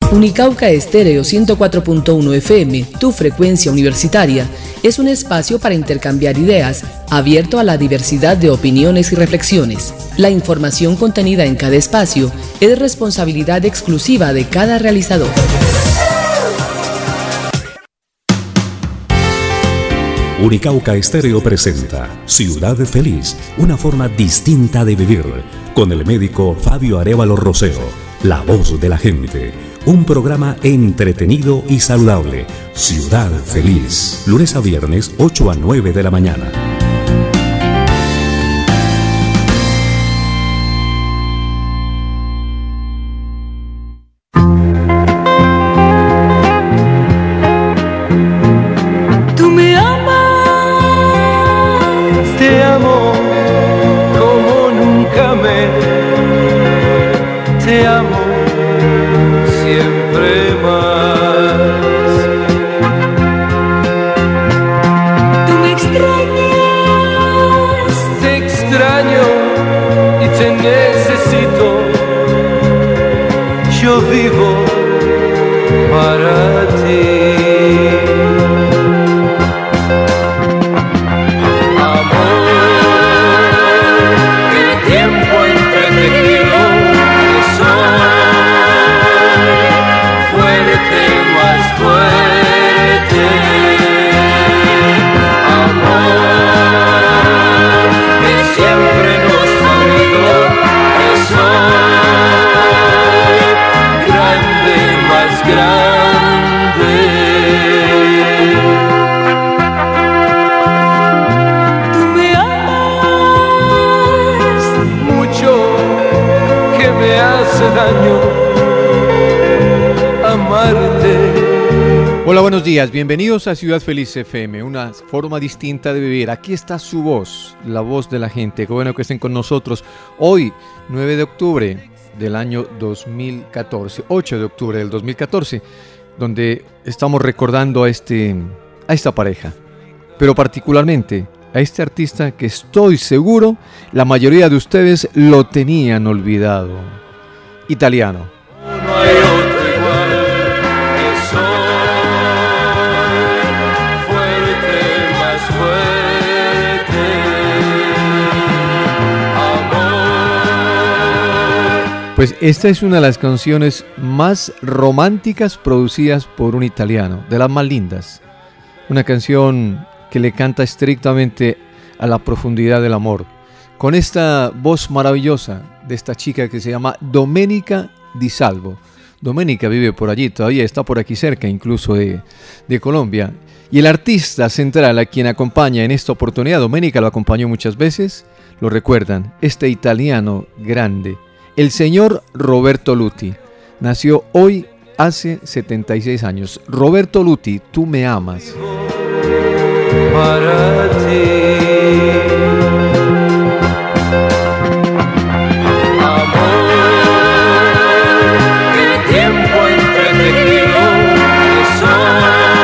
Unicauca Estéreo 104.1 FM, tu frecuencia universitaria, es un espacio para intercambiar ideas, abierto a la diversidad de opiniones y reflexiones. La información contenida en cada espacio es responsabilidad exclusiva de cada realizador. Unicauca Estéreo presenta Ciudad Feliz, una forma distinta de vivir, con el médico Fabio Arévalo Rosero, la voz de la gente. Un programa entretenido y saludable. Ciudad Feliz, lunes a viernes, 8 a 9 de la mañana. Hola, buenos días, bienvenidos a Ciudad Feliz FM, una forma distinta de vivir. Aquí está su voz, la voz de la gente. Qué bueno que estén con nosotros. Hoy, 9 de octubre del año 2014, 8 de octubre del 2014, donde estamos recordando a esta pareja, pero particularmente a este artista que estoy seguro la mayoría de ustedes lo tenían olvidado. Italiano. Pues esta es una de las canciones más románticas producidas por un italiano, de las más lindas. Una canción que le canta estrictamente a la profundidad del amor, con esta voz maravillosa de esta chica que se llama Domenica Di Salvo. Domenica vive por allí, todavía está por aquí cerca, incluso de Colombia. Y el artista central a quien acompaña en esta oportunidad, Domenica lo acompañó muchas veces, lo recuerdan, este italiano grande. El señor Roberto Luti nació hoy hace 76 años. Roberto Luti, tú me amas. Para ti. Amor, el tiempo entretejido de sol,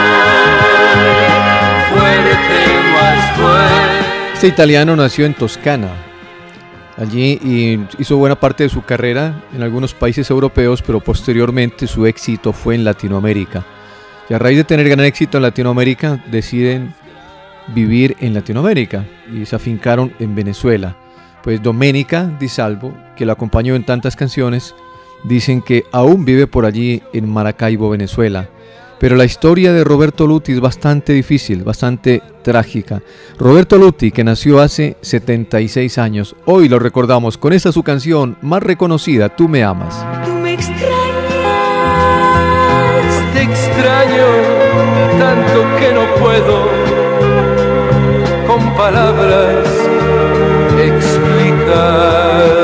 fuerte, más fuerte. Este italiano nació en Toscana. Allí hizo buena parte de su carrera en algunos países europeos, pero posteriormente su éxito fue en Latinoamérica. Y a raíz de tener gran éxito en Latinoamérica, deciden vivir en Latinoamérica y se afincaron en Venezuela. Pues Domenica Di Salvo, que lo acompañó en tantas canciones, dicen que aún vive por allí en Maracaibo, Venezuela. Pero la historia de Roberto Luti es bastante difícil, bastante trágica. Roberto Luti, que nació hace 76 años, hoy lo recordamos con esta su canción más reconocida, Tú me amas. Tú me extrañas, te extraño tanto que no puedo con palabras explicar.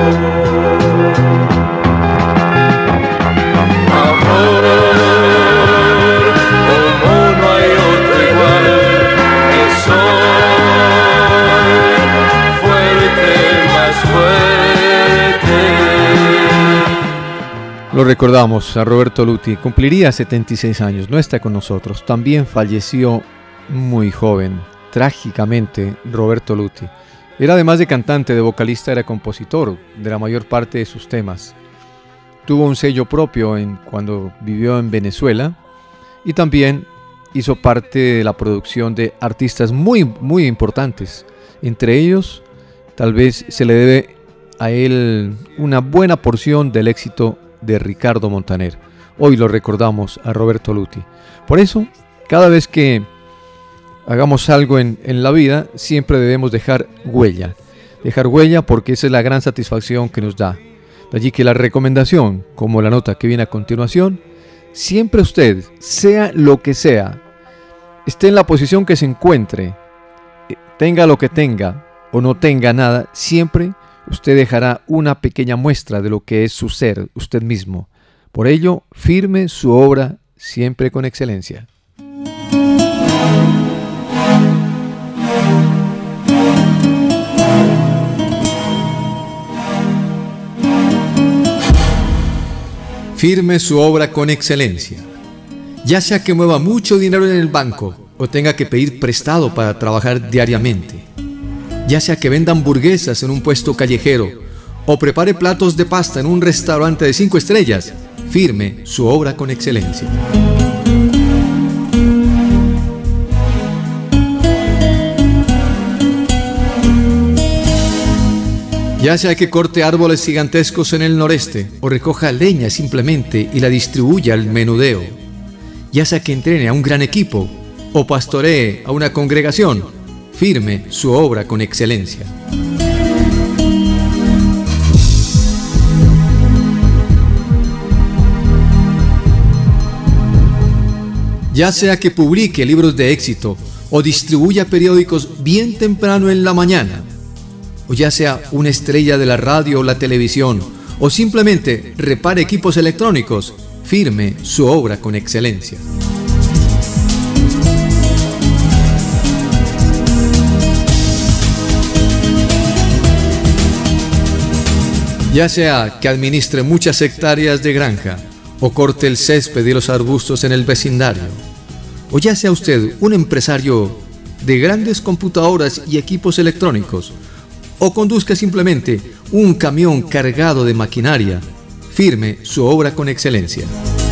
Lo recordamos a Roberto Luti, cumpliría 76 años, no está con nosotros, también falleció muy joven, trágicamente, Roberto Luti. Era además de cantante, de vocalista, era compositor de la mayor parte de sus temas. tuvo un sello propio cuando vivió en Venezuela y también hizo parte de la producción de artistas muy, muy importantes. Entre ellos, tal vez se le debe a él una buena porción del éxito de Ricardo Montaner. Hoy lo recordamos a Roberto Luti. Por eso, cada vez que hagamos algo en la vida, siempre debemos dejar huella. Dejar huella porque esa es la gran satisfacción que nos da. De allí que la recomendación, como la nota que viene a continuación, siempre usted, sea lo que sea, esté en la posición que se encuentre, tenga lo que tenga o no tenga nada, siempre usted dejará una pequeña muestra de lo que es su ser, usted mismo. Por ello, firme su obra siempre con excelencia. Firme su obra con excelencia. Ya sea que mueva mucho dinero en el banco o tenga que pedir prestado para trabajar diariamente. Ya sea que venda hamburguesas en un puesto callejero o prepare platos de pasta en un restaurante de 5 estrellas, firme su obra con excelencia. Ya sea que corte árboles gigantescos en el noreste o recoja leña simplemente y la distribuya al menudeo. Ya sea que entrene a un gran equipo o pastoree a una congregación, firme su obra con excelencia. Ya sea que publique libros de éxito o distribuya periódicos bien temprano en la mañana, o ya sea una estrella de la radio o la televisión, o simplemente repare equipos electrónicos, firme su obra con excelencia. Ya sea que administre muchas hectáreas de granja, o corte el césped y los arbustos en el vecindario, o ya sea usted un empresario de grandes computadoras y equipos electrónicos, o conduzca simplemente un camión cargado de maquinaria, firme su obra con excelencia.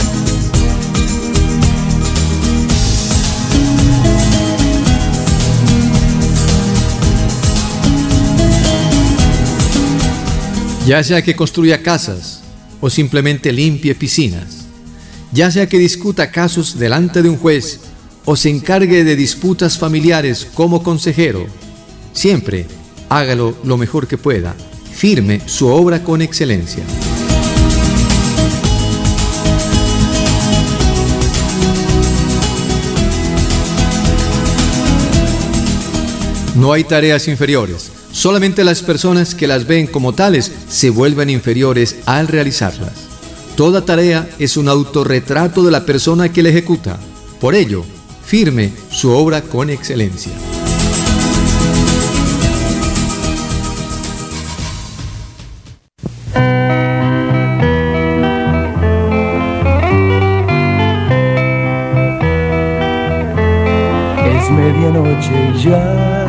Ya sea que construya casas o simplemente limpie piscinas, ya sea que discuta casos delante de un juez o se encargue de disputas familiares como consejero, siempre hágalo lo mejor que pueda, firme su obra con excelencia. No hay tareas inferiores, solamente las personas que las ven como tales se vuelven inferiores al realizarlas. Toda tarea es un autorretrato de la persona que la ejecuta. Por ello, firme su obra con excelencia. Medianoche ya,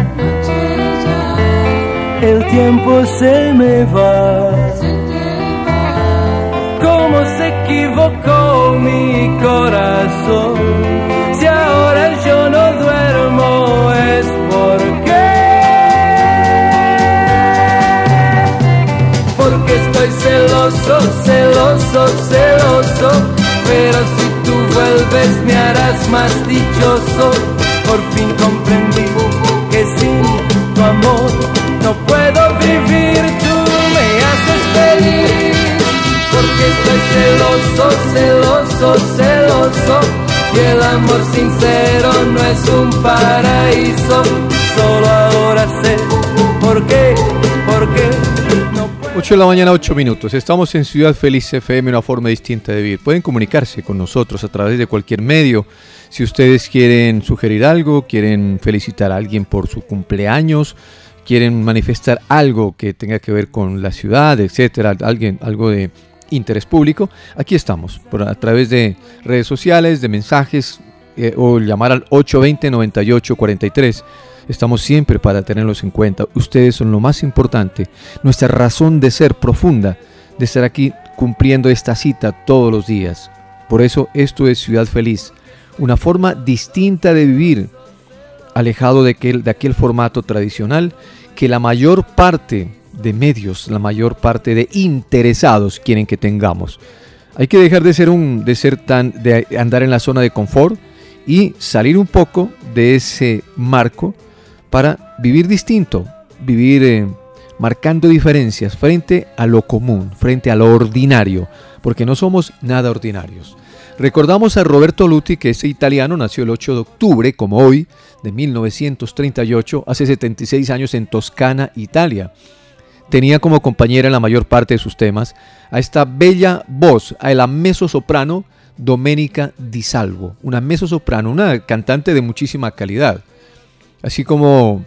el tiempo se me va, cómo se equivocó mi corazón, si ahora yo no duermo es porque estoy celoso, celoso, celoso, pero si tú vuelves me harás más dichoso. Por fin comprendí que sin tu amor no puedo vivir, tú me haces feliz, porque estoy celoso, celoso, celoso, y el amor sincero no es un paraíso, solo ahora sé por qué no puedo. 8 de la mañana, 8 minutos. Estamos en Ciudad Feliz FM, una forma distinta de vivir. Pueden comunicarse con nosotros a través de cualquier medio. Si ustedes quieren sugerir algo, quieren felicitar a alguien por su cumpleaños, quieren manifestar algo que tenga que ver con la ciudad, etcétera, algo de interés público, aquí estamos, a través de redes sociales, de mensajes, o llamar al 820-9843. Estamos siempre para tenerlos en cuenta. Ustedes son lo más importante, nuestra razón de ser profunda, de estar aquí cumpliendo esta cita todos los días. Por eso esto es Ciudad Feliz, una forma distinta de vivir, alejado de aquel formato tradicional que la mayor parte de medios, la mayor parte de interesados quieren que tengamos. Hay que dejar de andar en la zona de confort y salir un poco de ese marco para vivir distinto, vivir marcando diferencias frente a lo común, frente a lo ordinario, porque no somos nada ordinarios. Recordamos a Roberto Luti, que es italiano, nació el 8 de octubre, como hoy, de 1938, hace 76 años en Toscana, Italia. Tenía como compañera en la mayor parte de sus temas a esta bella voz, a la mezzosoprano Domenica Di Salvo, una mezzosoprano, una cantante de muchísima calidad, así como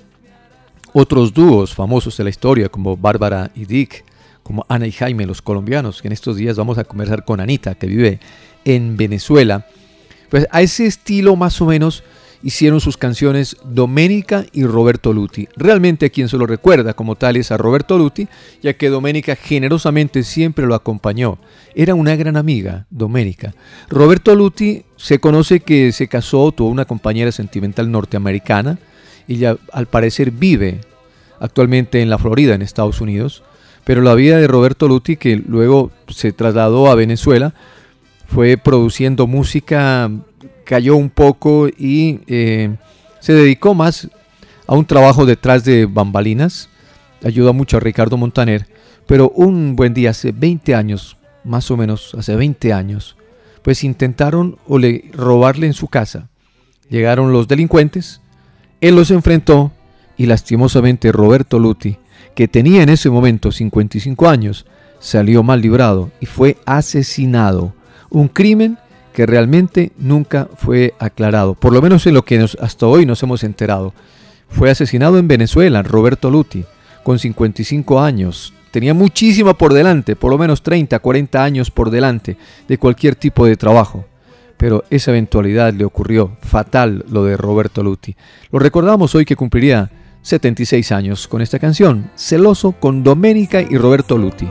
otros dúos famosos de la historia, como Bárbara y Dick, como Ana y Jaime, los colombianos, que en estos días vamos a conversar con Anita, que vive en Venezuela. Pues a ese estilo más o menos hicieron sus canciones Domenica y Roberto Luti. Realmente a quien se lo recuerda como tal es a Roberto Luti, ya que Domenica generosamente siempre lo acompañó. Era una gran amiga, Domenica. Roberto Luti se conoce que se casó, tuvo una compañera sentimental norteamericana, y ya al parecer vive actualmente en la Florida, en Estados Unidos. Pero la vida de Roberto Luti, que luego se trasladó a Venezuela, fue produciendo música, cayó un poco y se dedicó más a un trabajo detrás de bambalinas. Ayudó mucho a Ricardo Montaner, pero un buen día, hace 20 años, más o menos hace 20 años, pues intentaron robarle en su casa. Llegaron los delincuentes, él los enfrentó y lastimosamente Roberto Luti, que tenía en ese momento 55 años, salió mal librado y fue asesinado. Un crimen que realmente nunca fue aclarado, por lo menos en lo que hasta hoy nos hemos enterado. Fue asesinado en Venezuela, Roberto Luti, con 55 años. Tenía muchísima por delante, por lo menos 30, 40 años por delante de cualquier tipo de trabajo. Pero esa eventualidad le ocurrió, fatal lo de Roberto Luti. Lo recordamos hoy que cumpliría 76 años con esta canción, Celoso, con Domenica y Roberto Luti.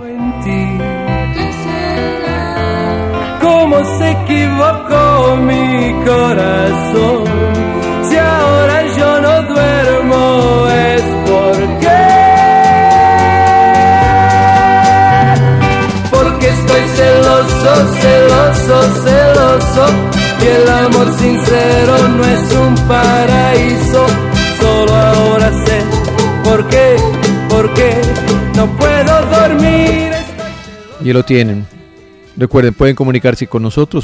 ¿Cómo se equivocó mi corazón? Si ahora yo no duermo es porque estoy celoso, celoso, celoso, y el amor sincero no es un paraíso. Solo ahora sé por qué no puedo dormir. Y lo tienen. Recuerden, pueden comunicarse con nosotros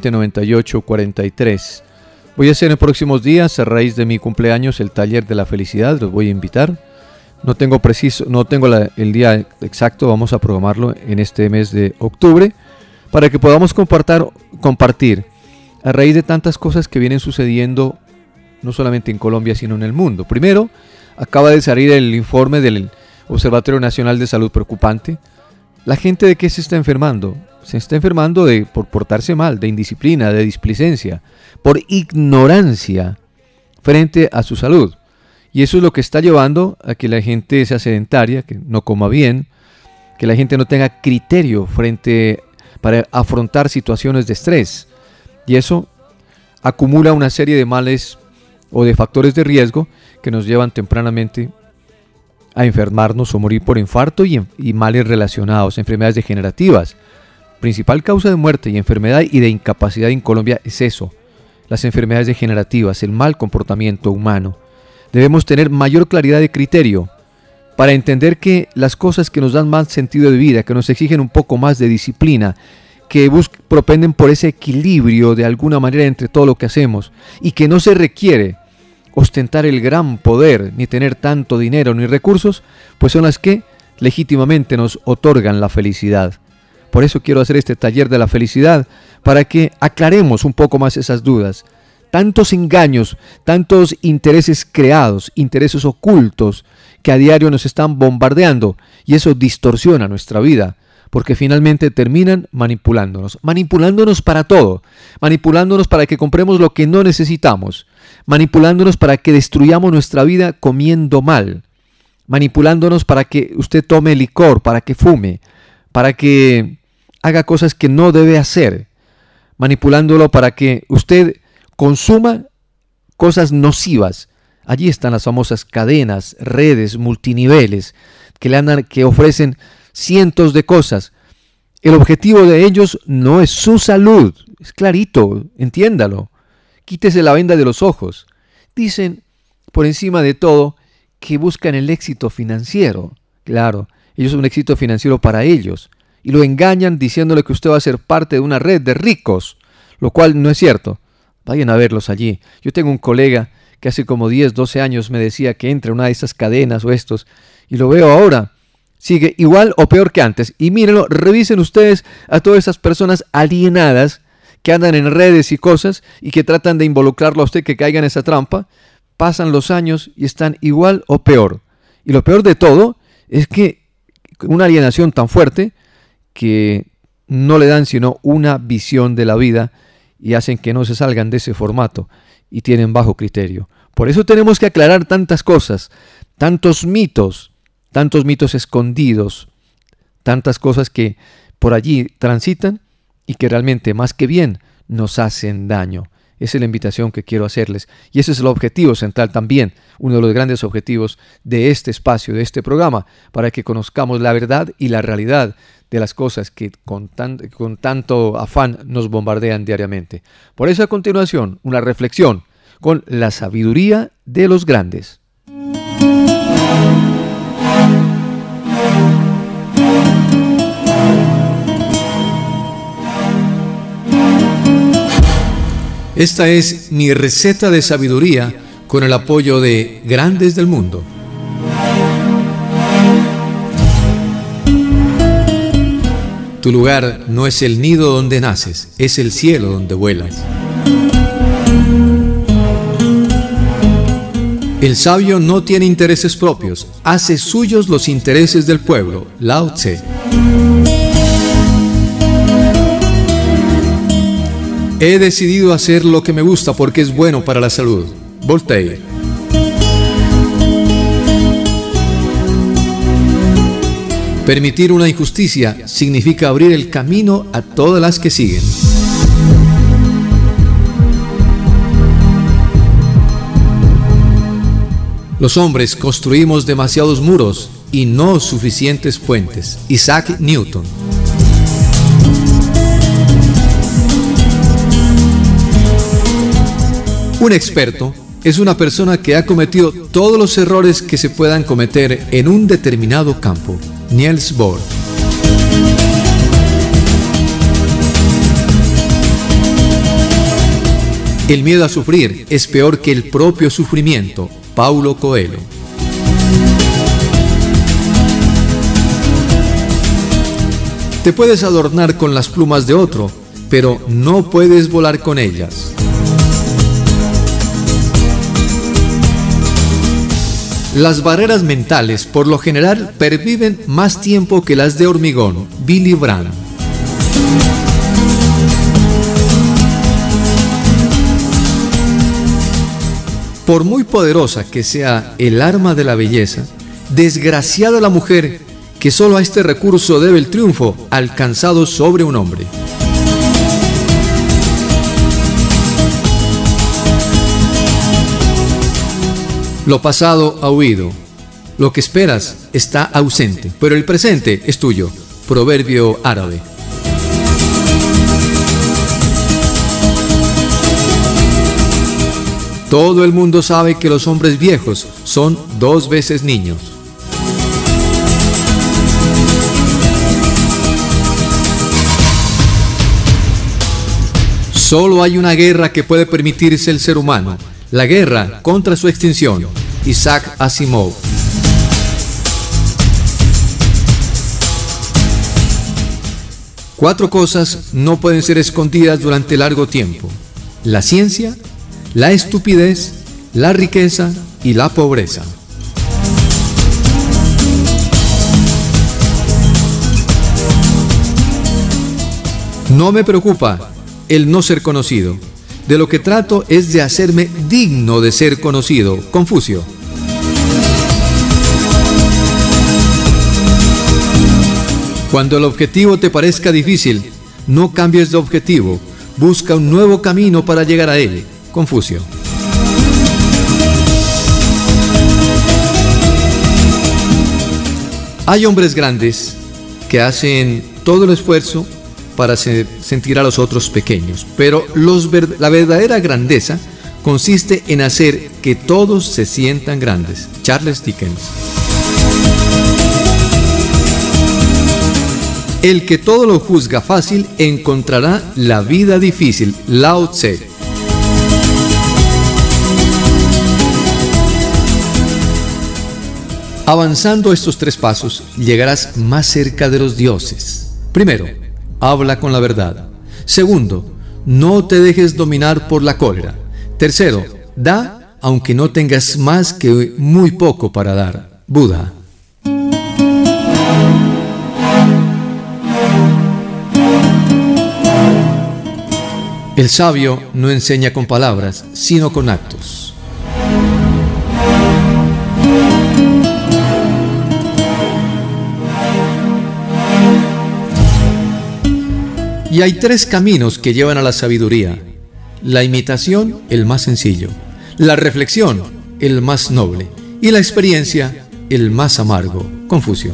820-98-43. Voy a hacer en próximos días, a raíz de mi cumpleaños, el taller de la felicidad. Los voy a invitar. No tengo el día exacto, vamos a programarlo en este mes de octubre para que podamos compartir a raíz de tantas cosas que vienen sucediendo no solamente en Colombia sino en el mundo. Primero, acaba de salir el informe del Observatorio Nacional de Salud preocupante. ¿La gente de qué se está enfermando? Se está enfermando por portarse mal, de indisciplina, de displicencia, por ignorancia frente a su salud. Y eso es lo que está llevando a que la gente sea sedentaria, que no coma bien, que la gente no tenga criterio para afrontar situaciones de estrés. Y eso acumula una serie de males o de factores de riesgo que nos llevan tempranamente a enfermarnos o morir por infarto y males relacionados, enfermedades degenerativas. Principal causa de muerte y enfermedad y de incapacidad en Colombia es eso, las enfermedades degenerativas, el mal comportamiento humano. Debemos tener mayor claridad de criterio para entender que las cosas que nos dan más sentido de vida, que nos exigen un poco más de disciplina, que propenden por ese equilibrio de alguna manera entre todo lo que hacemos y que no se requiere ostentar el gran poder, ni tener tanto dinero ni recursos, pues son las que legítimamente nos otorgan la felicidad. Por eso quiero hacer este taller de la felicidad, para que aclaremos un poco más esas dudas. Tantos engaños, tantos intereses creados, intereses ocultos que a diario nos están bombardeando, y eso distorsiona nuestra vida, porque finalmente terminan manipulándonos para todo, manipulándonos para que compremos lo que no necesitamos, manipulándonos para que destruyamos nuestra vida comiendo mal, manipulándonos para que usted tome licor, para que fume, para que haga cosas que no debe hacer, manipulándolo para que usted consuma cosas nocivas. Allí están las famosas cadenas, redes, multiniveles, que ofrecen cientos de cosas. El objetivo de ellos no es su salud, es clarito, entiéndalo. Quítese la venda de los ojos. Dicen, por encima de todo, que buscan el éxito financiero. Claro, ellos son un éxito financiero para ellos. Y lo engañan diciéndole que usted va a ser parte de una red de ricos, lo cual no es cierto. Vayan a verlos allí. Yo tengo un colega que hace como 10, 12 años me decía que entra en una de esas cadenas o estos, y lo veo ahora. Sigue igual o peor que antes. Y mírenlo, revisen ustedes a todas esas personas alienadas que andan en redes y cosas y que tratan de involucrarlo a usted que caiga en esa trampa. Pasan los años y están igual o peor. Y lo peor de todo es que una alienación tan fuerte que no le dan sino una visión de la vida y hacen que no se salgan de ese formato y tienen bajo criterio. Por eso tenemos que aclarar tantas cosas, tantos mitos escondidos, tantas cosas que por allí transitan y que realmente más que bien nos hacen daño. Esa es la invitación que quiero hacerles. Y ese es el objetivo central también, uno de los grandes objetivos de este espacio, de este programa, para que conozcamos la verdad y la realidad de las cosas que con tanto afán nos bombardean diariamente. Por eso a continuación, una reflexión con la sabiduría de los grandes. Esta es mi receta de sabiduría con el apoyo de Grandes del Mundo. Tu lugar no es el nido donde naces, es el cielo donde vuelas. El sabio no tiene intereses propios, hace suyos los intereses del pueblo. Lao Tse. He decidido hacer lo que me gusta porque es bueno para la salud. Voltaire. Permitir una injusticia significa abrir el camino a todas las que siguen. Los hombres construimos demasiados muros y no suficientes puentes. Isaac Newton. Un experto es una persona que ha cometido todos los errores que se puedan cometer en un determinado campo. Niels Bohr. El miedo a sufrir es peor que el propio sufrimiento. Paulo Coelho. Te puedes adornar con las plumas de otro, pero no puedes volar con ellas. Las barreras mentales, por lo general, perviven más tiempo que las de hormigón. Billy Brandt. Por muy poderosa que sea el arma de la belleza, desgraciada la mujer que solo a este recurso debe el triunfo alcanzado sobre un hombre. Lo pasado ha huido, lo que esperas está ausente, pero el presente es tuyo. Proverbio árabe. Todo el mundo sabe que los hombres viejos son 2 veces niños. Solo hay una guerra que puede permitirse el ser humano. La guerra contra su extinción. Isaac Asimov. Cuatro cosas no pueden ser escondidas durante largo tiempo: la ciencia, la estupidez, la riqueza y la pobreza. No me preocupa el no ser conocido. De lo que trato es de hacerme digno de ser conocido. Confucio. Cuando el objetivo te parezca difícil, no cambies de objetivo, busca un nuevo camino para llegar a él. Confucio. Hay hombres grandes que hacen todo el esfuerzo para sentir a los otros pequeños, pero la verdadera grandeza consiste en hacer que todos se sientan grandes. Charles Dickens. El que todo lo juzga fácil encontrará la vida difícil. Lao Tse. Avanzando estos 3 pasos, llegarás más cerca de los dioses. Primero, habla con la verdad. Segundo, no te dejes dominar por la cólera. Tercero, da aunque no tengas más que muy poco para dar. Buda. El sabio no enseña con palabras, sino con actos. Y hay 3 caminos que llevan a la sabiduría. La imitación, el más sencillo. La reflexión, el más noble. Y la experiencia, el más amargo. Confucio.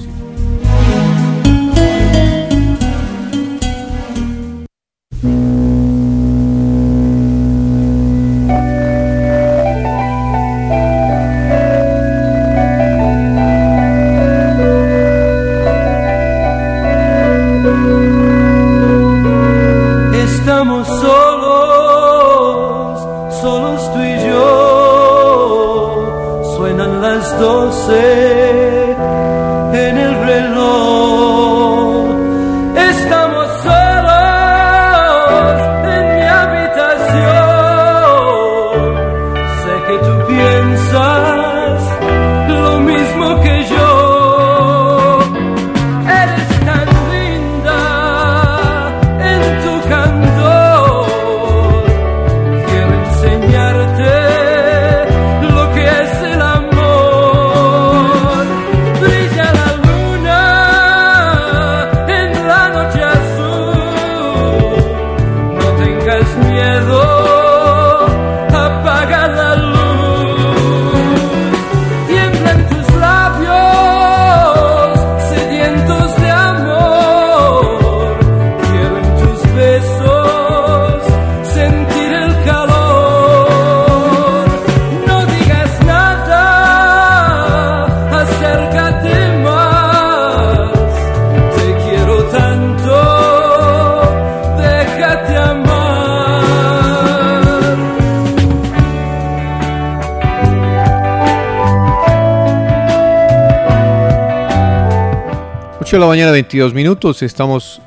De la mañana, 22 minutos. Estamos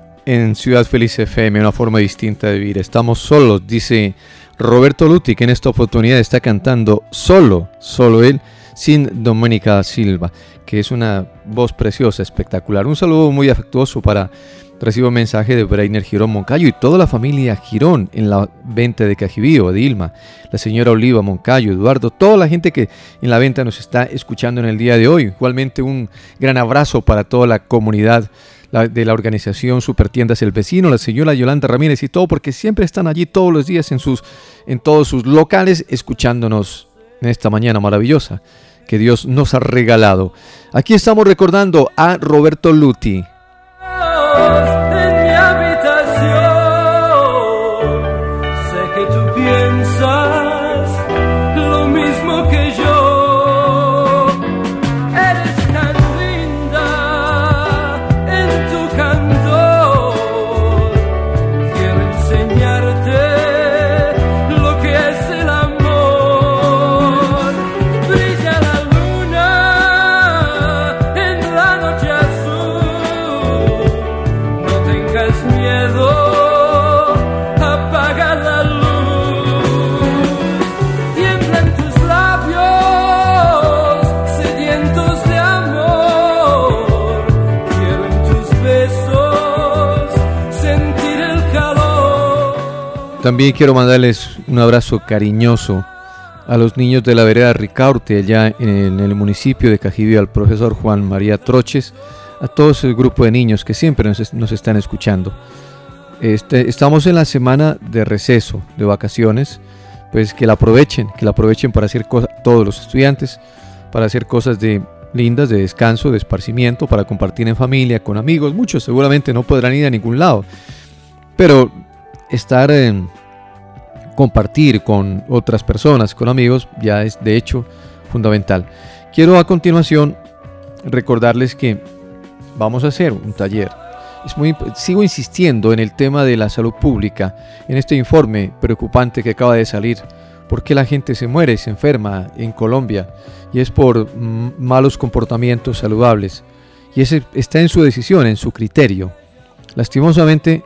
en Ciudad Feliz FM, una forma distinta de vivir. Estamos solos, dice Roberto Luti, que en esta oportunidad está cantando solo él, sin Doménica Silva, que es una voz preciosa, espectacular. Un saludo muy afectuoso para, recibo un mensaje de Breiner Girón Moncayo y toda la familia Girón en la venta de Cajibío, de Ilma, la señora Oliva Moncayo, Eduardo, toda la gente que en la venta nos está escuchando en el día de hoy. Igualmente un gran abrazo para toda la comunidad de la organización Supertiendas El Vecino, la señora Yolanda Ramírez y todo, porque siempre están allí todos los días en todos sus locales escuchándonos en esta mañana maravillosa que Dios nos ha regalado. Aquí estamos recordando a Roberto Luti. En mi habitación, sé que tú piensas lo mismo que yo. Eres tan linda en tu candor. Quiero enseñarte lo que es el amor. Brilla la luna en la noche azul. Miedo, apaga la luz. Tiemblan tus labios sedientos de amor. Quiero en tus besos sentir el calor. También quiero mandarles un abrazo cariñoso a los niños de la vereda Ricaurte, allá en el municipio de Cajibío, al profesor Juan María Troches, a todo ese grupo de niños que siempre nos están escuchando. Estamos en la semana de receso, de vacaciones, pues que la aprovechen para hacer cosas, todos los estudiantes, para hacer cosas lindas, de descanso, de esparcimiento, para compartir en familia, con amigos. Muchos seguramente no podrán ir a ningún lado, pero compartir con otras personas, con amigos, ya es de hecho fundamental. Quiero a continuación recordarles que vamos a hacer un taller. Sigo insistiendo en el tema de la salud pública, en este informe preocupante que acaba de salir. ¿Por qué la gente se muere, se enferma en Colombia? Y es por malos comportamientos saludables. Y ese está en su decisión, en su criterio. Lastimosamente,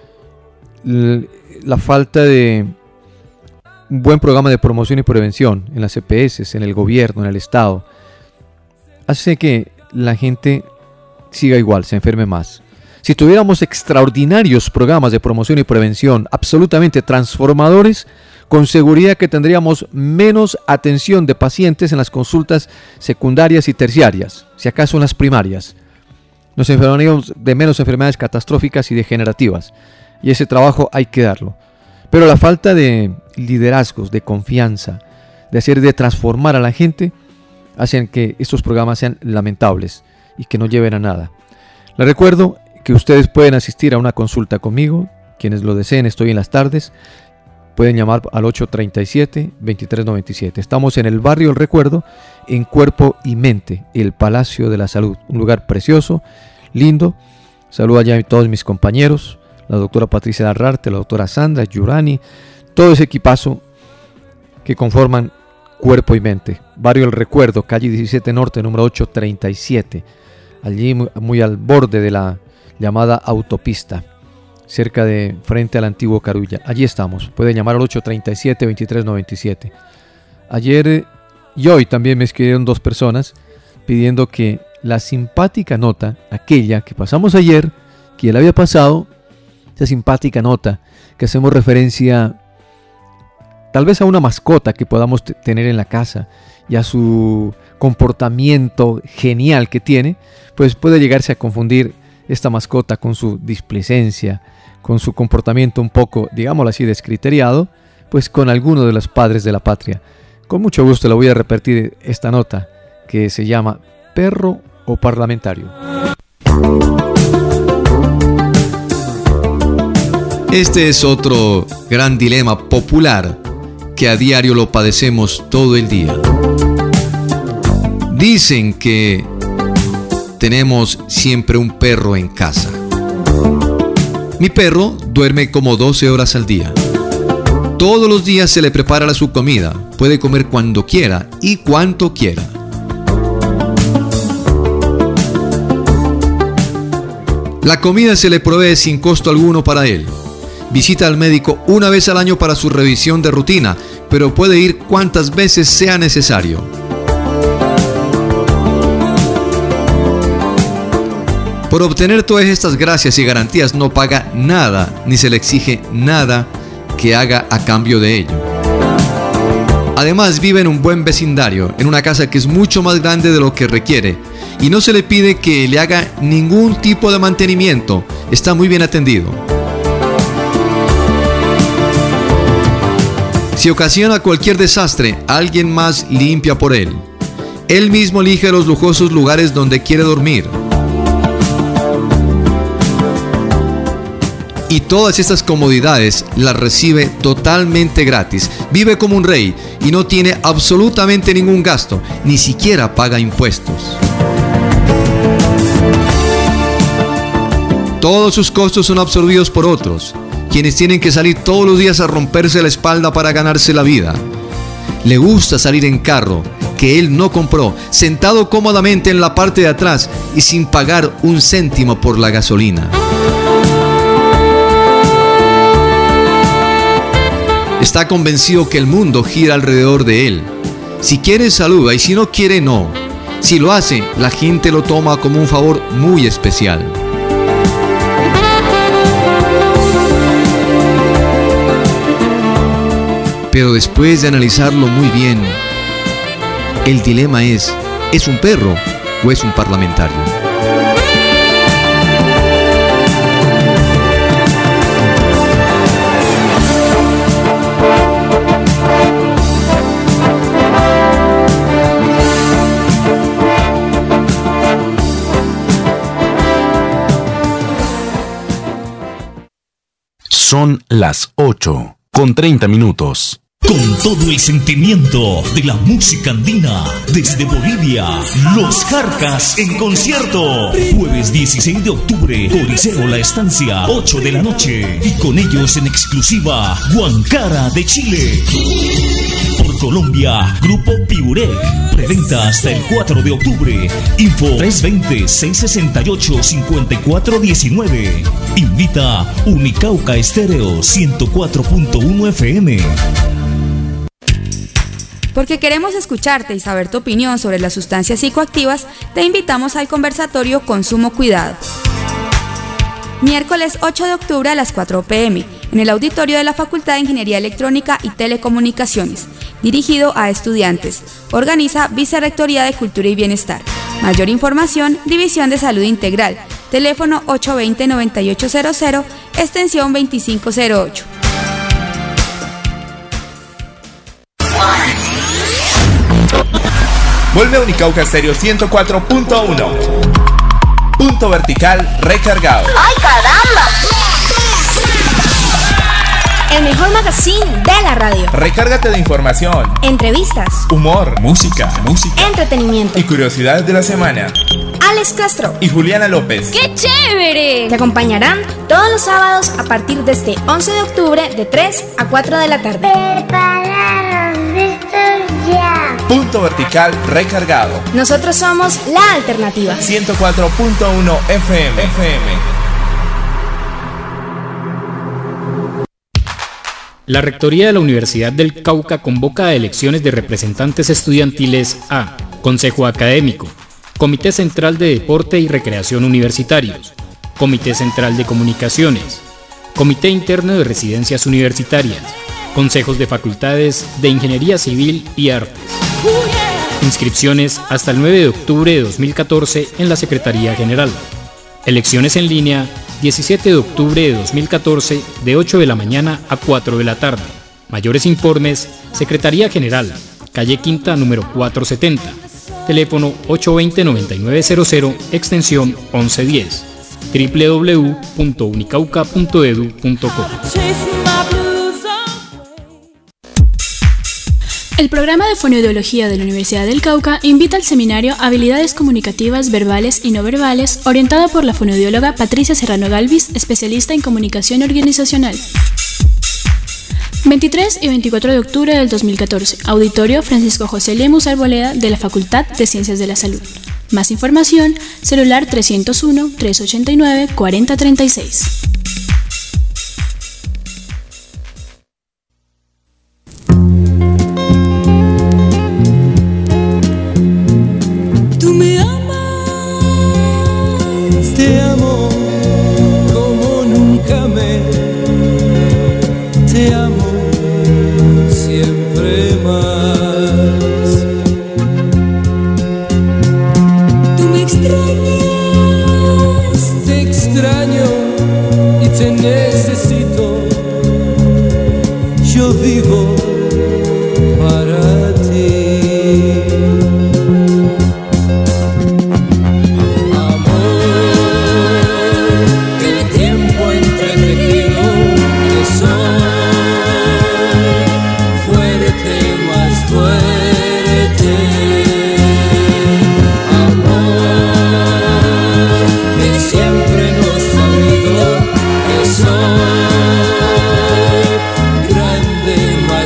la falta de un buen programa de promoción y prevención en las EPS, en el gobierno, en el Estado, hace que la gente siga igual, se enferme más. Si tuviéramos extraordinarios programas de promoción y prevención absolutamente transformadores, con seguridad que tendríamos menos atención de pacientes en las consultas secundarias y terciarias, si acaso en las primarias. Nos enfermaríamos de menos enfermedades catastróficas y degenerativas, y ese trabajo hay que darlo. Pero la falta de liderazgos, de confianza, de transformar a la gente, hacen que estos programas sean lamentables y que no lleven a nada. Les recuerdo que ustedes pueden asistir a una consulta conmigo, quienes lo deseen. Estoy en las tardes. Pueden llamar al 837-2397. Estamos en el barrio El Recuerdo, en Cuerpo y Mente, el Palacio de la Salud. Un lugar precioso, lindo. Saludo allá a todos mis compañeros, la doctora Patricia Larrarte, la doctora Sandra Yurani, todo ese equipazo que conforman Cuerpo y Mente. Barrio El Recuerdo, calle 17 Norte, número 837. Allí muy al borde de la llamada autopista, frente al antiguo Carulla. Allí estamos. Pueden llamar al 837-2397. Ayer y hoy también me escribieron 2 personas pidiendo que la simpática nota, aquella que pasamos ayer, que él había pasado, esa simpática nota que hacemos referencia tal vez a una mascota que podamos tener en la casa y a su comportamiento genial que tiene, pues puede llegarse a confundir esta mascota con su displicencia, con su comportamiento un poco, digámoslo así, descriteriado, pues con alguno de los padres de la patria. Con mucho gusto le voy a repetir esta nota que se llama Perro o Parlamentario. Este es otro gran dilema popular que a diario lo padecemos todo el día. Dicen que tenemos siempre un perro en casa. Mi perro duerme como 12 horas al día. Todos los días se le prepara su comida. Puede comer cuando quiera y cuanto quiera. La comida se le provee sin costo alguno para él. Visita al médico una vez al año para su revisión de rutina, pero puede ir cuantas veces sea necesario. Por obtener todas estas gracias y garantías no paga nada, ni se le exige nada que haga a cambio de ello. Además vive en un buen vecindario, en una casa que es mucho más grande de lo que requiere, y no se le pide que le haga ningún tipo de mantenimiento, está muy bien atendido. Si ocasiona cualquier desastre, alguien más limpia por él. Él mismo elige los lujosos lugares donde quiere dormir. Y todas estas comodidades las recibe totalmente gratis. Vive como un rey y no tiene absolutamente ningún gasto, ni siquiera paga impuestos. Todos sus costos son absorbidos por otros, quienes tienen que salir todos los días a romperse la espalda para ganarse la vida. Le gusta salir en carro, que él no compró, sentado cómodamente en la parte de atrás y sin pagar un céntimo por la gasolina. Está convencido que el mundo gira alrededor de él. Si quiere, saluda, y si no quiere, no. Si lo hace, la gente lo toma como un favor muy especial. Pero después de analizarlo muy bien, el dilema ¿es un perro o es un parlamentario? Son las 8:30. Con todo el sentimiento de la música andina, desde Bolivia, Los Jarcas en concierto. Jueves 16 de octubre, Coliseo La Estancia, 8 de la noche. Y con ellos en exclusiva, Huancara de Chile. Por Colombia, Grupo Piurec. Preventa hasta el 4 de octubre. Info 320-668-5419. Invita Unicauca Estéreo 104.1 FM. Porque queremos escucharte y saber tu opinión sobre las sustancias psicoactivas, te invitamos al conversatorio Consumo Cuidado. Miércoles 8 de octubre a las 4 p.m. en el auditorio de la Facultad de Ingeniería Electrónica y Telecomunicaciones, dirigido a estudiantes. Organiza Vicerrectoría de Cultura y Bienestar. Mayor información, División de Salud Integral. Teléfono 820-9800, extensión 2508. Vuelve a Unicauca Estéreo 104.1. Punto vertical recargado. ¡Ay, caramba! El mejor magazine de la radio. Recárgate de información, entrevistas, humor, música, entretenimiento y curiosidades de la semana. Alex Castro y Juliana López. ¡Qué chévere! Te acompañarán todos los sábados a partir de este 11 de octubre de 3 a 4 de la tarde. Preparados, listos ya. Punto vertical recargado. Nosotros somos la alternativa. 104.1 FM. La Rectoría de la Universidad del Cauca convoca a elecciones de representantes estudiantiles a Consejo Académico, Comité Central de Deporte y Recreación Universitarios, Comité Central de Comunicaciones, Comité Interno de Residencias Universitarias, Consejos de Facultades de Ingeniería Civil y Artes. Inscripciones hasta el 9 de octubre de 2014 en la Secretaría General. Elecciones en línea 17 de octubre de 2014 de 8 de la mañana a 4 de la tarde. Mayores informes, Secretaría General, calle Quinta número 470, teléfono 820-9900, extensión 1110, www.unicauca.edu.co. El programa de Fonoaudiología de la Universidad del Cauca invita al seminario Habilidades Comunicativas Verbales y No Verbales, orientado por la fonoaudióloga Patricia Serrano Galvis, especialista en comunicación organizacional. 23 y 24 de octubre del 2014, Auditorio Francisco José Lemus Arboleda de la Facultad de Ciencias de la Salud. Más información, celular 301-389-4036. Grande,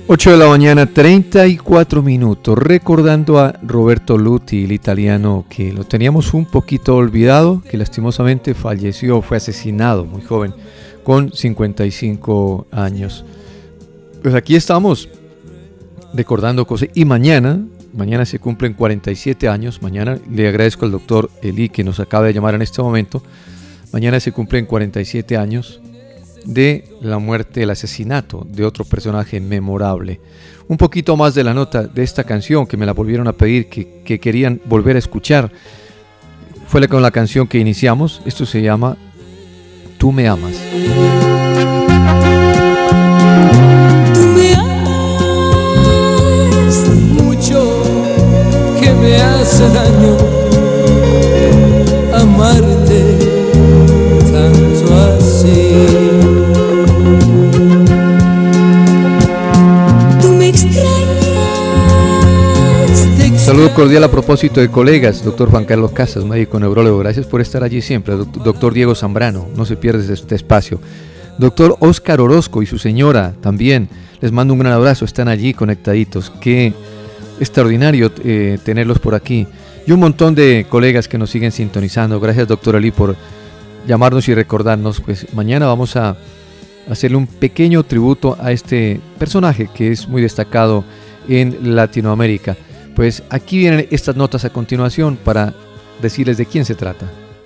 8 de la mañana, 34 minutos, recordando a Roberto Luti, el italiano que lo teníamos un poquito olvidado, que lastimosamente falleció, fue asesinado muy joven, con 55 años. Pues aquí estamos recordando cosas, y mañana se cumplen 47 años, mañana le agradezco al doctor Eli que nos acaba de llamar en este momento, mañana se cumplen 47 años de la muerte, el asesinato de otro personaje memorable. Un poquito más de la nota de esta canción que me la volvieron a pedir, que querían volver a escuchar. Fue con la canción que iniciamos. Esto se llama Tú me amas. Tú me amas mucho, que me hace daño amarte tanto así. Saludo cordial a propósito de colegas, doctor Juan Carlos Casas, médico neurólogo, gracias por estar allí siempre. Doctor Diego Zambrano, no se pierda este espacio. Doctor Óscar Orozco y su señora también, les mando un gran abrazo, están allí conectaditos. Qué extraordinario tenerlos por aquí. Y un montón de colegas que nos siguen sintonizando. Gracias, doctor Ali, por llamarnos y recordarnos. Pues mañana vamos a hacerle un pequeño tributo a este personaje que es muy destacado en Latinoamérica. Pues aquí vienen estas notas a continuación para decirles de quién se trata.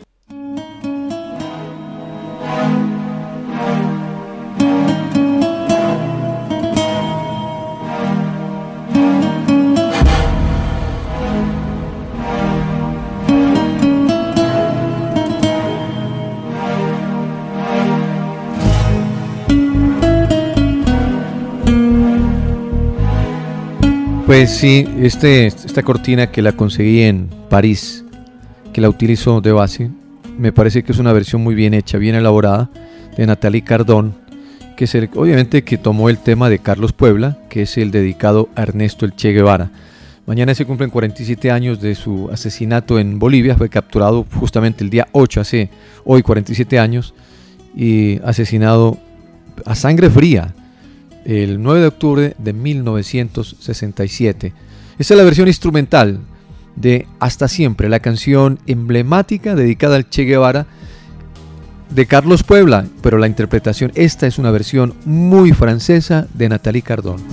Pues sí, esta cortina que la conseguí en París, que la utilizo de base, me parece que es una versión muy bien hecha, bien elaborada, de Nathalie Cardón, que obviamente que tomó el tema de Carlos Puebla, que es el dedicado a Ernesto el Che Guevara. Mañana se cumplen 47 años de su asesinato en Bolivia, fue capturado justamente el día 8, hace hoy 47 años, y asesinado a sangre fría, el 9 de octubre de 1967. Esta es la versión instrumental de Hasta Siempre, la canción emblemática dedicada al Che Guevara de Carlos Puebla, pero la interpretación, esta es una versión muy francesa de Nathalie Cardón.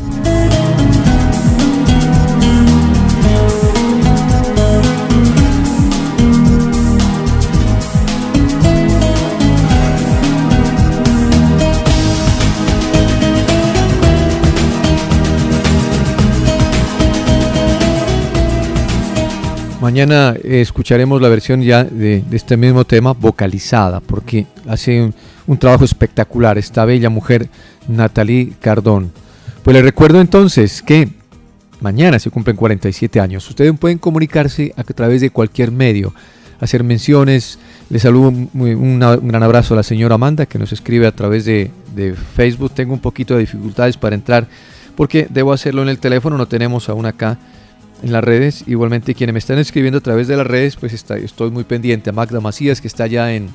Mañana escucharemos la versión ya de este mismo tema vocalizada, porque hace un trabajo espectacular esta bella mujer Nathalie Cardón. Pues les recuerdo entonces que mañana se cumplen 47 años. Ustedes pueden comunicarse a través de cualquier medio, hacer menciones. Les saludo un gran abrazo a la señora Amanda, que nos escribe a través de Facebook. Tengo un poquito de dificultades para entrar porque debo hacerlo en el teléfono, no tenemos aún acá en las redes. Igualmente quienes me están escribiendo a través de las redes, pues estoy muy pendiente. A Magda Macías, que está allá en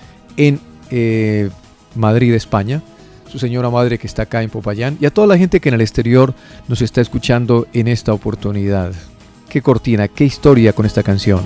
Madrid, España, su señora madre que está acá en Popayán, y a toda la gente que en el exterior nos está escuchando en esta oportunidad. Qué cortina, qué historia con esta canción.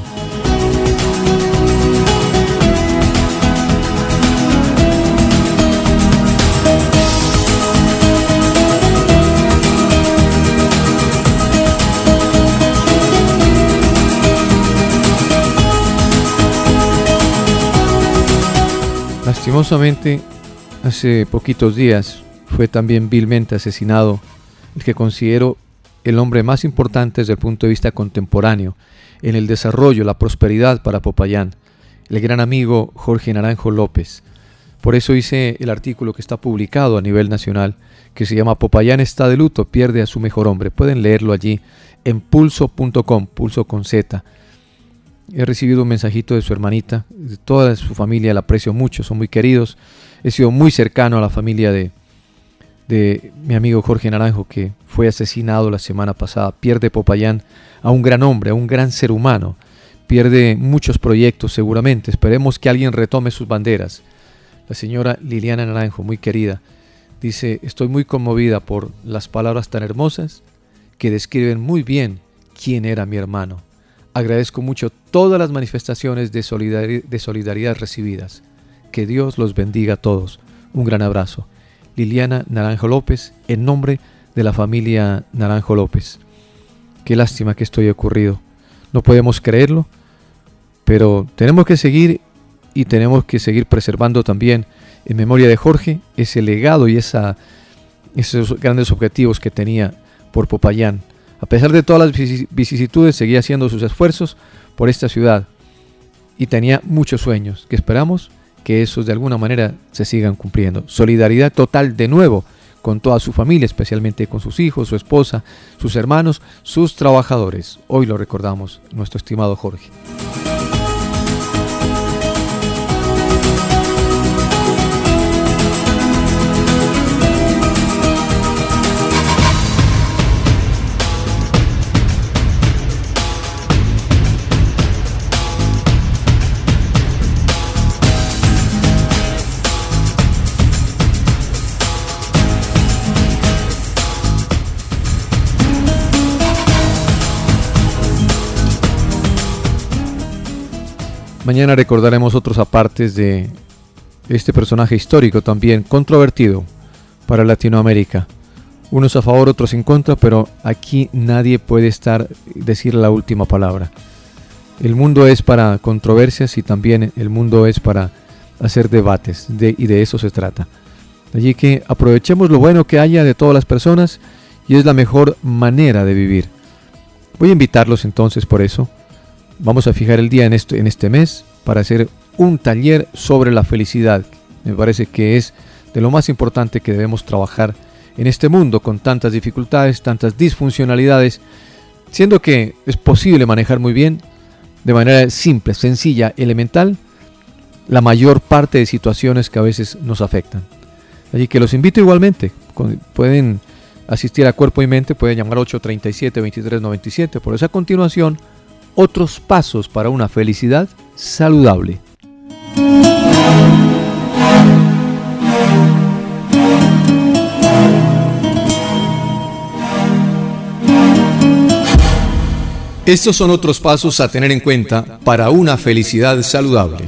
Lastimosamente, hace poquitos días fue también vilmente asesinado el que considero el hombre más importante desde el punto de vista contemporáneo en el desarrollo, la prosperidad para Popayán, el gran amigo Jorge Naranjo López. Por eso hice el artículo que está publicado a nivel nacional, que se llama Popayán está de luto, pierde a su mejor hombre. Pueden leerlo allí en pulso.com, pulso con Z. He recibido un mensajito de su hermanita, de toda su familia, la aprecio mucho, son muy queridos. He sido muy cercano a la familia de mi amigo Jorge Naranjo, que fue asesinado la semana pasada. Pierde Popayán a un gran hombre, a un gran ser humano. Pierde muchos proyectos seguramente. Esperemos que alguien retome sus banderas. La señora Liliana Naranjo, muy querida, Dice, estoy muy conmovida por las palabras tan hermosas que describen muy bien quién era mi hermano. Agradezco mucho todas las manifestaciones de solidaridad recibidas. Que Dios los bendiga a todos. Un gran abrazo. Liliana Naranjo López, en nombre de la familia Naranjo López. Qué lástima que esto haya ocurrido. No podemos creerlo, pero tenemos que seguir y tenemos que seguir preservando también en memoria de Jorge ese legado y esos grandes objetivos que tenía por Popayán. A pesar de todas las vicisitudes, seguía haciendo sus esfuerzos por esta ciudad y tenía muchos sueños que esperamos que esos de alguna manera se sigan cumpliendo. Solidaridad total de nuevo con toda su familia, especialmente con sus hijos, su esposa, sus hermanos, sus trabajadores. Hoy lo recordamos, nuestro estimado Jorge. Mañana recordaremos otros apartes de este personaje histórico también controvertido para Latinoamérica. Unos a favor, otros en contra, pero aquí nadie puede decir la última palabra. El mundo es para controversias y también el mundo es para hacer debates y de eso se trata. Allí que aprovechemos lo bueno que haya de todas las personas y es la mejor manera de vivir. Voy a invitarlos entonces por eso. Vamos a fijar el día en este mes para hacer un taller sobre la felicidad. Me parece que es de lo más importante que debemos trabajar en este mundo con tantas dificultades, tantas disfuncionalidades, siendo que es posible manejar muy bien, de manera simple, sencilla, elemental, la mayor parte de situaciones que a veces nos afectan. Así que los invito igualmente, pueden asistir a Cuerpo y Mente, pueden llamar 837-2397, por eso a continuación, otros pasos para una felicidad saludable. Estos son otros pasos a tener en cuenta para una felicidad saludable.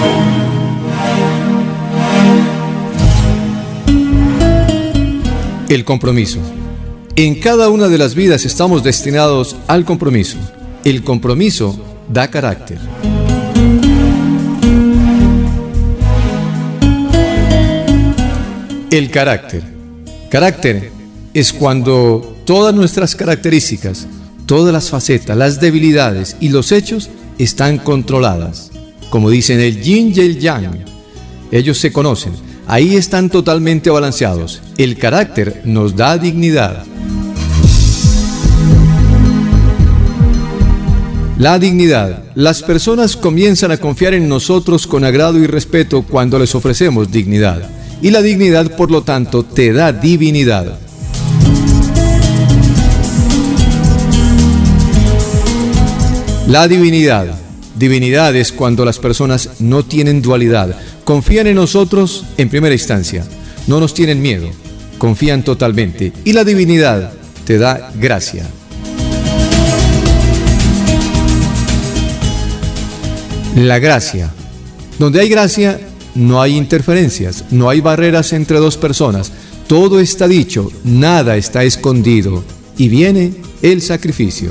El compromiso. En cada una de las vidas estamos destinados al compromiso. El compromiso da carácter. El carácter. Carácter es cuando todas nuestras características, todas las facetas, las debilidades y los hechos están controladas. Como dicen el yin y el yang. Ellos se conocen. Ahí están totalmente balanceados. El carácter nos da dignidad. La dignidad. Las personas comienzan a confiar en nosotros con agrado y respeto cuando les ofrecemos dignidad. Y la dignidad, por lo tanto, te da divinidad. La divinidad. Divinidad es cuando las personas no tienen dualidad. Confían en nosotros en primera instancia. No nos tienen miedo. Confían totalmente. Y la divinidad te da gracia. La gracia. Donde hay gracia, no hay interferencias, no hay barreras entre dos personas. Todo está dicho, nada está escondido. Y viene el sacrificio.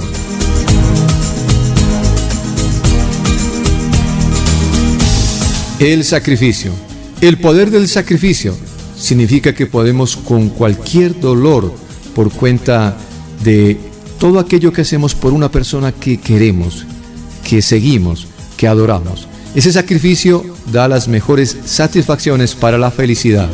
El sacrificio. El poder del sacrificio significa que podemos con cualquier dolor por cuenta de todo aquello que hacemos por una persona que queremos, que seguimos, que adoramos. Ese sacrificio da las mejores satisfacciones para la felicidad.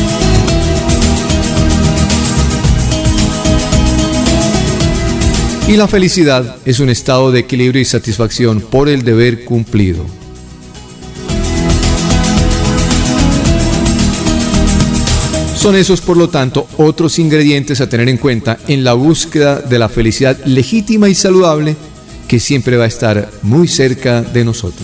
Y la felicidad es un estado de equilibrio y satisfacción por el deber cumplido. Son esos, por lo tanto, otros ingredientes a tener en cuenta en la búsqueda de la felicidad legítima y saludable que siempre va a estar muy cerca de nosotros.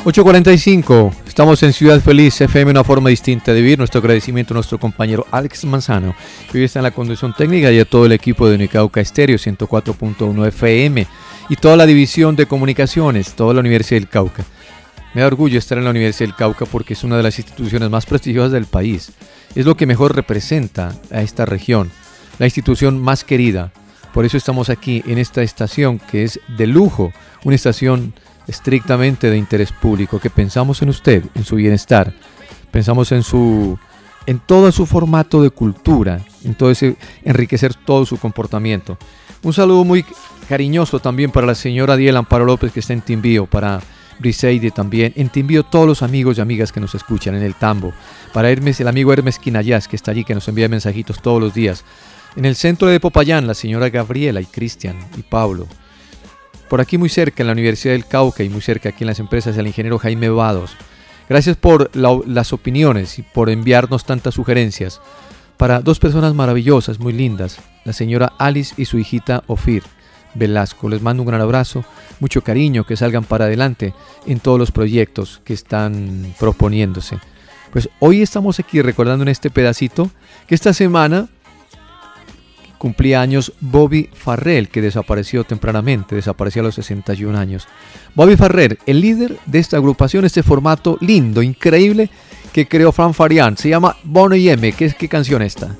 8:45, estamos en Ciudad Feliz FM, una forma distinta de vivir. Nuestro agradecimiento a nuestro compañero Alex Manzano, que hoy está en la conducción técnica, y a todo el equipo de Unicauca Estéreo 104.1 FM y toda la división de comunicaciones, toda la Universidad del Cauca. Me da orgullo estar en la Universidad del Cauca porque es una de las instituciones más prestigiosas del país. Es lo que mejor representa a esta región, la institución más querida. Por eso estamos aquí en esta estación que es de lujo, una estación estrictamente de interés público, que pensamos en usted, en su bienestar, pensamos en todo su formato de cultura, en todo ese enriquecer todo su comportamiento. Un saludo muy cariñoso también para la señora Diel Amparo López, que está en Timbío, para Briseide también, en Timbío todos los amigos y amigas que nos escuchan en el Tambo, para Hermes, el amigo Hermes Quinayas, que está allí, que nos envía mensajitos todos los días. En el centro de Popayán, la señora Gabriela y Cristian y Pablo. Por aquí muy cerca en la Universidad del Cauca y muy cerca aquí en las empresas, el ingeniero Jaime Vados. Gracias por las opiniones y por enviarnos tantas sugerencias. Para dos personas maravillosas, muy lindas, la señora Alice y su hijita Ofir Velasco. Les mando un gran abrazo, mucho cariño, que salgan para adelante en todos los proyectos que están proponiéndose. Pues hoy estamos aquí recordando en este pedacito que esta semana cumplía años Bobby Farrell, que desapareció tempranamente, desapareció a los 61 años. Bobby Farrell, el líder de esta agrupación, este formato lindo, increíble, que creó Fran Farian. Se llama Bono y M. ¿Qué canción esta?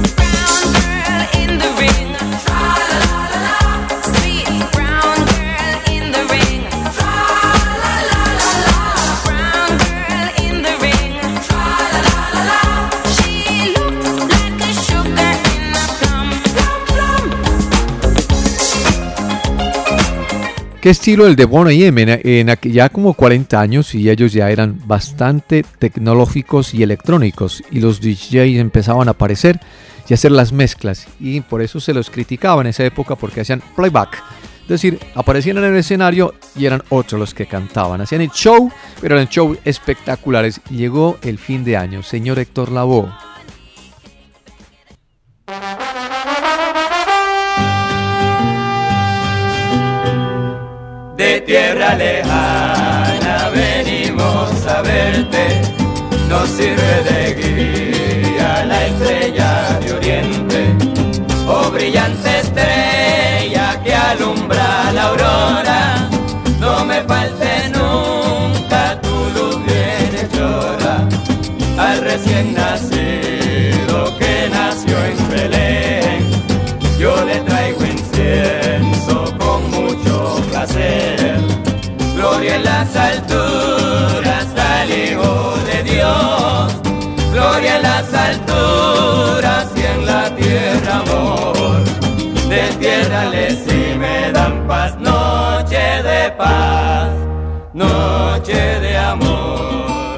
¿Qué estilo el de Bono y M? Ya como 40 años, y ellos ya eran bastante tecnológicos y electrónicos, y los DJs empezaban a aparecer y a hacer las mezclas, y por eso se los criticaba en esa época, porque hacían playback, es decir, aparecían en el escenario y eran otros los que cantaban, hacían el show, pero eran shows espectaculares. Llegó el fin de año, señor Héctor Lavoe. De tierra lejana venimos a verte, nos sirve de guía la estrella de oriente, oh brillante estrella que alumbra la aurora, no me falte nunca tu luz bienhechora, al recién nacido que nació en Belén, yo le traigo incienso con mucho placer. Gloria en las alturas al Hijo de Dios, gloria en las alturas y en la tierra amor, de tierra les y me dan paz, noche de paz, noche de amor.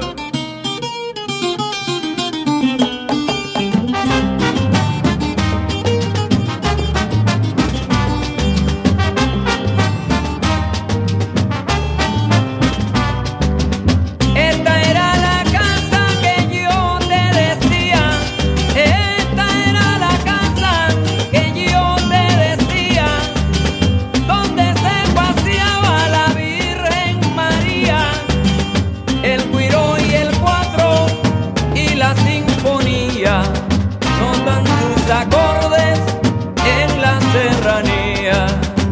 Acordes en la serranía.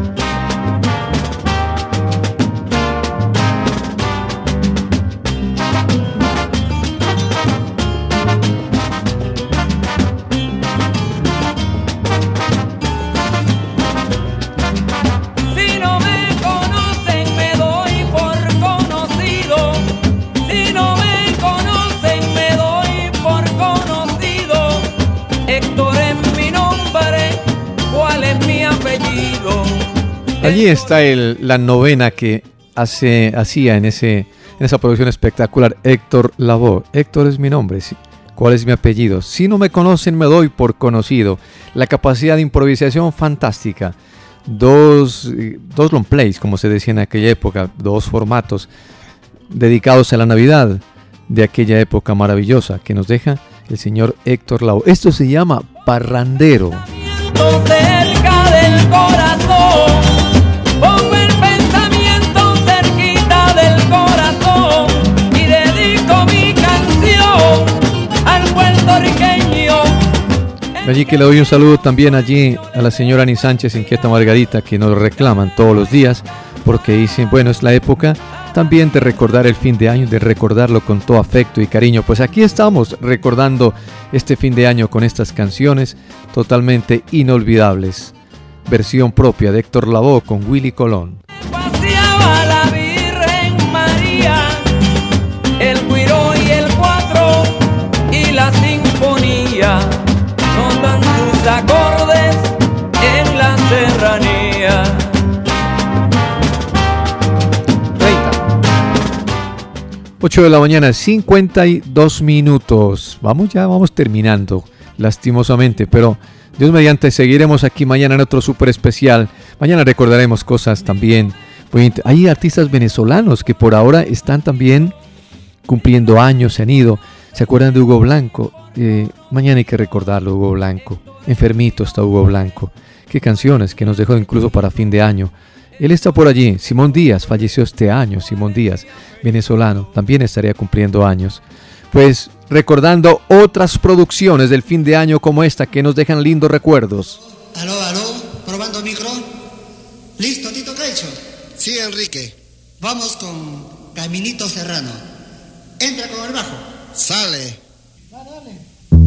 Si no me conocen me doy por conocido, si no me conocen me doy por conocido. Héctor es mi nombre, ¿cuál es mi apellido? Allí está la novena que hacía en esa producción espectacular Héctor Lavoe. Héctor es mi nombre, ¿cuál es mi apellido? Si no me conocen me doy por conocido. La capacidad de improvisación fantástica. Dos long plays, como se decía en aquella época, dos formatos dedicados a la Navidad de aquella época maravillosa que nos deja el señor Héctor Lavoe. Esto se llama Parrandero. Cerca del corazón, pongo el pensamiento cerquita del corazón. Allí que le doy un saludo también allí a la señora Ani Sánchez, Inquieta Margarita, que nos reclaman todos los días porque dicen, bueno, es la época también de recordar el fin de año, de recordarlo con todo afecto y cariño. Pues aquí estamos recordando este fin de año con estas canciones totalmente inolvidables. Versión propia de Héctor Lavoe con Willy Colón. Paseaba la Virgen María, el güiro y el cuatro y la sinfonía sondan sus acordes en la serranía. 8 de la mañana, 52 minutos. Vamos terminando, lastimosamente, pero Dios mediante seguiremos aquí mañana en otro súper especial. Mañana recordaremos cosas también. Hay artistas venezolanos que por ahora están también cumpliendo años, se han ido. ¿Se acuerdan de Hugo Blanco? Mañana hay que recordarlo, Hugo Blanco. Enfermito está Hugo Blanco. Qué canciones que nos dejó incluso para fin de año. Él está por allí. Simón Díaz falleció este año. Simón Díaz, venezolano, también estaría cumpliendo años. Pues recordando otras producciones del fin de año como esta que nos dejan lindos recuerdos. Aló, probando micro. ¿Listo, Tito Caicho? Sí, Enrique. Vamos con Caminito Serrano. Entra con el bajo. Sale. Dale.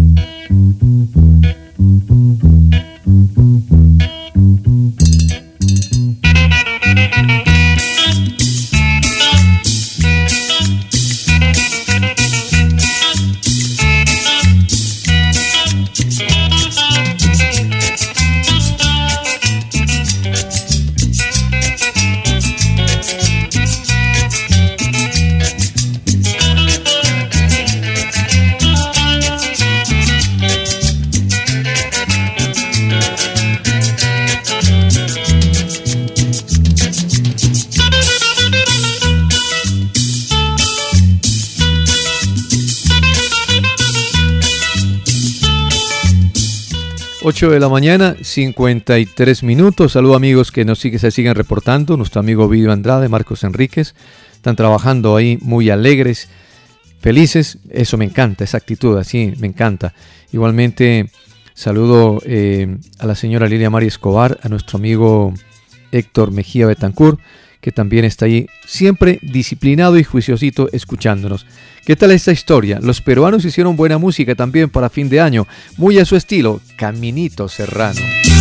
8 de la mañana, 53 minutos. Saludos amigos que se siguen reportando. Nuestro amigo Vidio Andrade, Marcos Enríquez. Están trabajando ahí muy alegres, felices. Eso me encanta, esa actitud así me encanta. Igualmente saludo a la señora Lilia Mari Escobar, a nuestro amigo Héctor Mejía Betancourt, que también está ahí siempre disciplinado y juiciosito escuchándonos. ¿Qué tal esta historia? Los peruanos hicieron buena música también para fin de año, muy a su estilo, Caminito Serrano.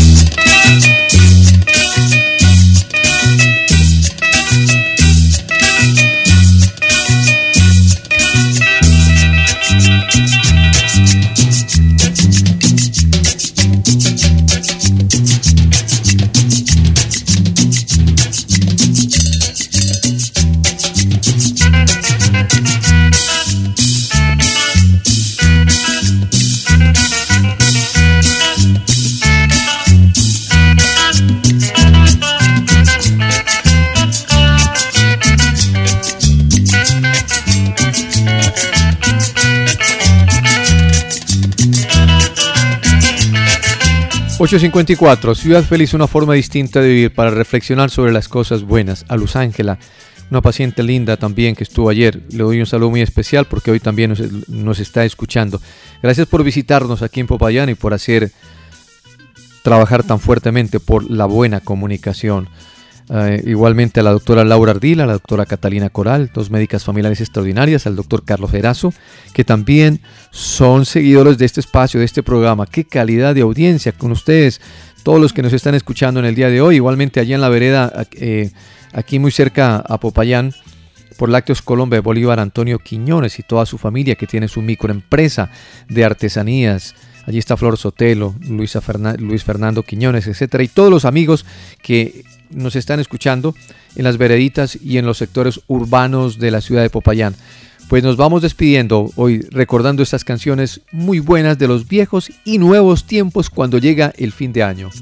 ...8:54... Ciudad Feliz, una forma distinta de vivir... ...para reflexionar sobre las cosas buenas... ...a Luz Ángela, una paciente linda también... ...que estuvo ayer, le doy un saludo muy especial... ...porque hoy también nos está escuchando... ...gracias por visitarnos aquí en Popayán... ...y por trabajar tan fuertemente... ...por la buena comunicación... Igualmente a la doctora Laura Ardila, a la doctora Catalina Coral, dos médicas familiares extraordinarias, al doctor Carlos Erazo, que también son seguidores de este espacio, de este programa. Qué calidad de audiencia con ustedes, todos los que nos están escuchando en el día de hoy. Igualmente allá en la vereda, aquí muy cerca a Popayán, por Lácteos Colombia de Bolívar, Antonio Quiñones y toda su familia que tiene su microempresa de artesanías. Allí está Flor Sotelo, Luis Fernando Quiñones, etcétera, y todos los amigos que nos están escuchando en las vereditas y en los sectores urbanos de la ciudad de Popayán. Pues nos vamos despidiendo hoy recordando estas canciones muy buenas de los viejos y nuevos tiempos cuando llega el fin de año.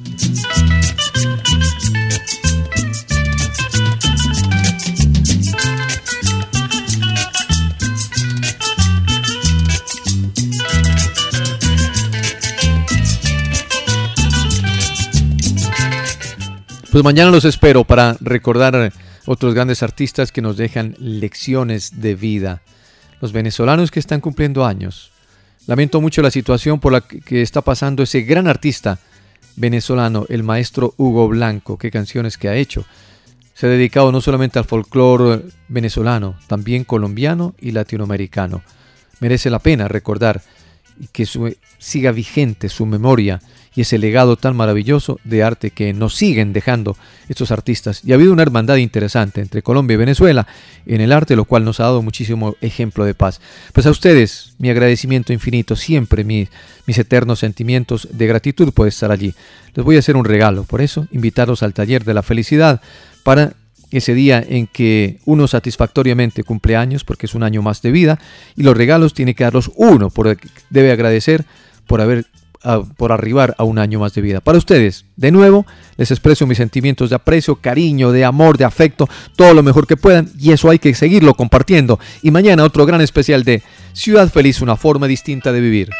Pues mañana los espero para recordar otros grandes artistas que nos dejan lecciones de vida. Los venezolanos que están cumpliendo años. Lamento mucho la situación por la que está pasando ese gran artista venezolano, el maestro Hugo Blanco. Qué canciones que ha hecho. Se ha dedicado no solamente al folclore venezolano, también colombiano y latinoamericano. Merece la pena recordar y que siga vigente su memoria y ese legado tan maravilloso de arte que nos siguen dejando estos artistas. Y ha habido una hermandad interesante entre Colombia y Venezuela en el arte, lo cual nos ha dado muchísimo ejemplo de paz. Pues a ustedes, mi agradecimiento infinito, siempre mis eternos sentimientos de gratitud por estar allí. Les voy a hacer un regalo, por eso invitarlos al taller de la felicidad para ese día en que uno satisfactoriamente cumple años, porque es un año más de vida, y los regalos tiene que darlos uno, debe agradecer por arribar a un año más de vida. Para ustedes, de nuevo, les expreso mis sentimientos de aprecio, cariño, de amor, de afecto, todo lo mejor que puedan, y eso hay que seguirlo compartiendo. Y mañana otro gran especial de Ciudad Feliz, una forma distinta de vivir.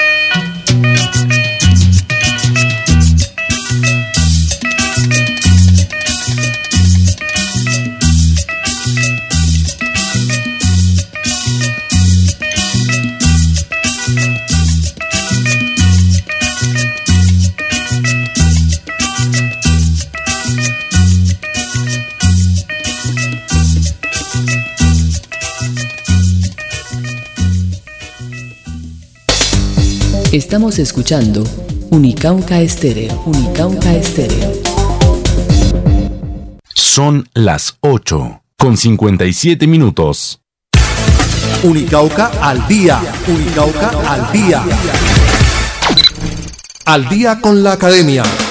Estamos escuchando Unicauca Estéreo. Unicauca Estéreo. Son las 8:57. Unicauca al día. Unicauca al día. Al día con la academia.